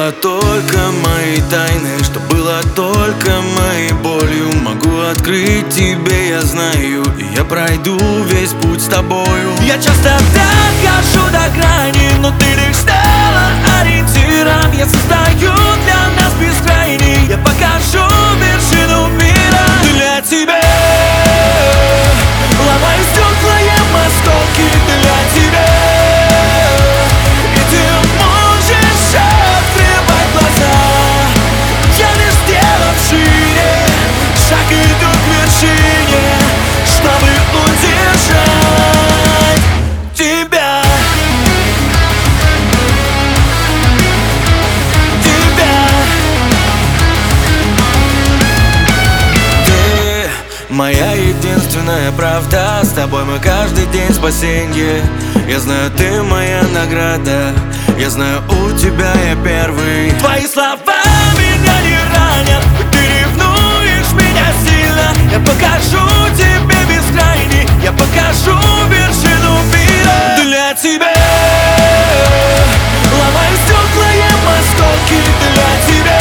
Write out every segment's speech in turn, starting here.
было только моей тайной, что было только моей болью. Могу открыть тебе, я знаю, и я пройду весь путь с тобою. Я часто дохожу до грани, но ты лишь стала ориентиром. Я создаю для нас бескрайний, я покажу вершину мира для тебя. Ломаю стекла, ем осколки для тебя. И ты можешь открывать глаза. Я лишь сделав шире шаг, иду к вершине, чтобы удержать тебя. Моя единственная правда, с тобой мой каждый день спасенье. Я знаю, ты моя награда, я знаю, у тебя я первый. Твои слова меня не ранят, ты ревнуешь меня сильно. Я покажу тебе бескрайний, я покажу вершину мира для тебя. Ломаю стекла, ем осколки для тебя.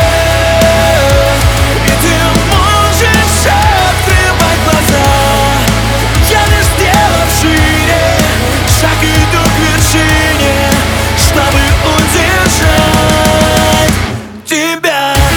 И ты можешь открывать глаза. Я лишь сделав шире шаг, иду к вершине, чтобы удержать тебя.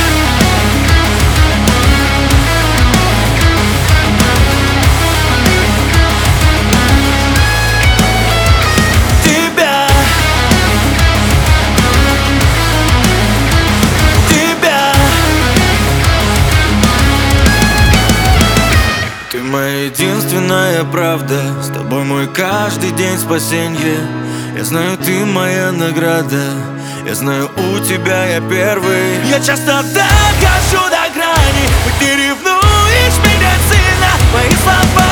Ты моя единственная правда, с тобой мой каждый день спасенье. Я знаю, ты моя награда, я знаю, у тебя я первый. Я часто дохожу до грани, ты ревнуешь меня сильно. Мои слова